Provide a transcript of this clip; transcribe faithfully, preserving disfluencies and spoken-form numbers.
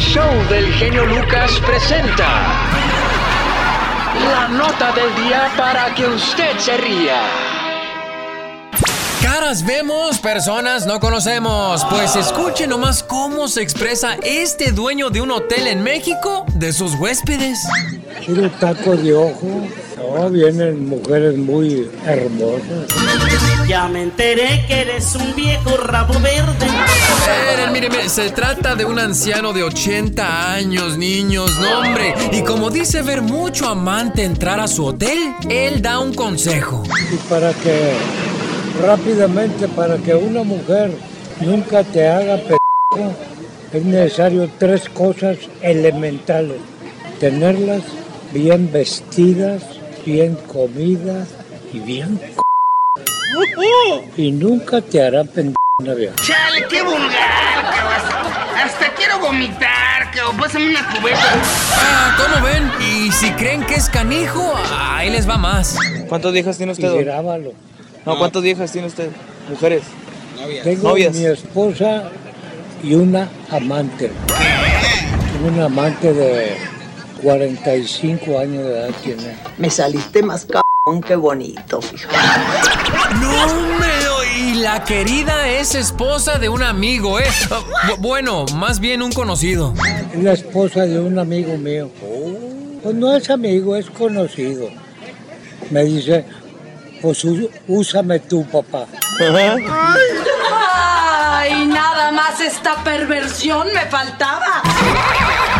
show del genio Lucas presenta la nota del día para que usted se ría. Caras vemos, personas no conocemos. Pues escuchen nomás cómo se expresa este dueño de un hotel en México de sus huéspedes. Quiero taco de ojo. No, vienen mujeres muy hermosas. Ya me enteré que eres un viejo rabo verde. Miren, miren, miren, se trata de un anciano de ochenta años, niños, no hombre. Y como dice ver mucho amante entrar a su hotel, él da un consejo. Y para que, rápidamente, para que una mujer nunca te haga p***, es necesario tres cosas elementales. Tenerlas bien vestidas, bien comidas y bien c***. Y nunca te hará pendejo una vieja. Chale, qué vulgar, cabrón. Hasta quiero vomitar, cabrón. Pásame una cubeta. Ah, ¿cómo ven? Y si creen que es canijo, ahí les va más. ¿Cuántas viejas tiene usted, Y don? grábalo. No, ¿cuántas viejas tiene usted? Mujeres. Tengo Novias. mi esposa y una amante. Una amante de cuarenta y cinco años de edad tiene. Me saliste más cabrón que bonito, fíjate. No, hombre, y la querida es esposa de un amigo, ¿eh? Bu- Bueno, más bien un conocido. Es la esposa de un amigo mío. Pues no es amigo, es conocido. Me dice, pues ú- úsame tú, papá. Ay, nada más esta perversión me faltaba.